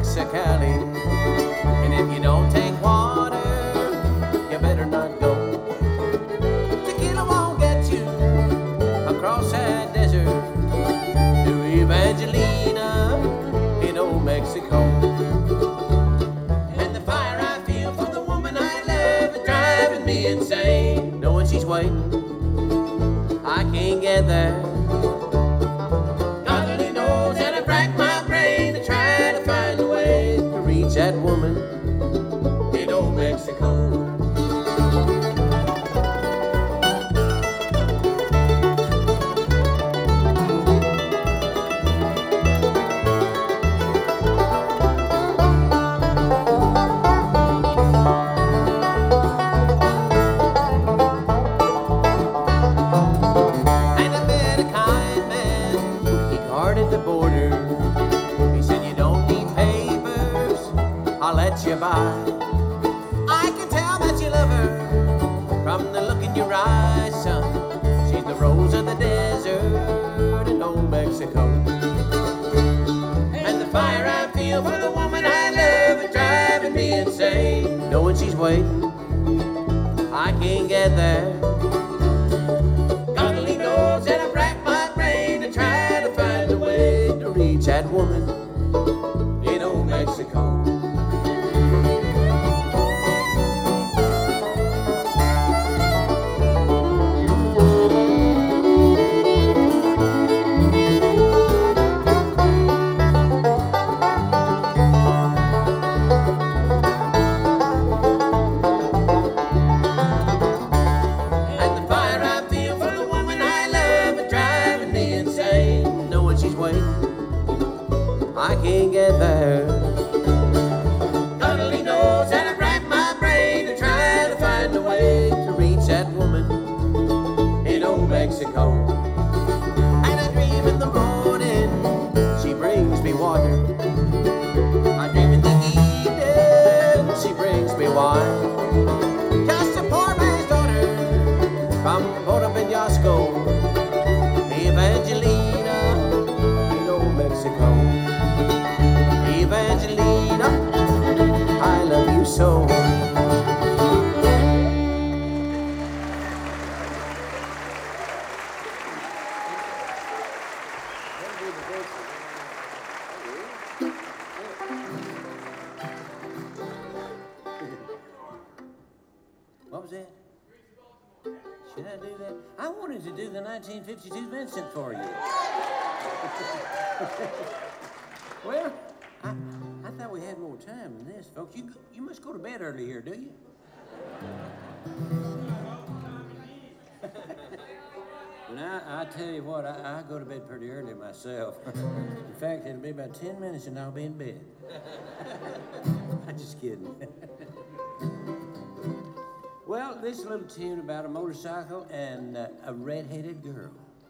Mexicali. And if you don't take water, you better not go. Tequila won't get you across that desert to Evangelina in old Mexico. And the fire I feel for the woman I love is driving me insane. Knowing she's waiting, I can't get there. God only knows that I rack my brain to try to find a way to reach that woman in old Mexico. I'll let you by. I can tell that you love her from the look in your eyes, son. She's the rose of the desert in old Mexico. And the fire I feel for the woman I love is driving me insane. Knowing she's waiting, I can't get there. God only knows that I rack my brain to try to find a way to reach that woman in old Mexico. I can't get there. God only knows that I rack my brain to try to find a way to reach that woman in old Mexico. And I dream in the morning, she brings me water. I dream in the evening, she brings me wine. Just a poor man's daughter from Puerto Penasco, Evangelina in old Mexico. Evangelina, I love you so. What was that? Should I do that? I wanted to do the 1952 Vincent for you. Well, I thought we had more time than this, folks. You must go to bed early here, do you? Now, I tell you what, I go to bed pretty early myself. In fact, it'll be about 10 minutes and I'll be in bed. I'm just kidding. Well, this little tune about a motorcycle and a red-headed girl.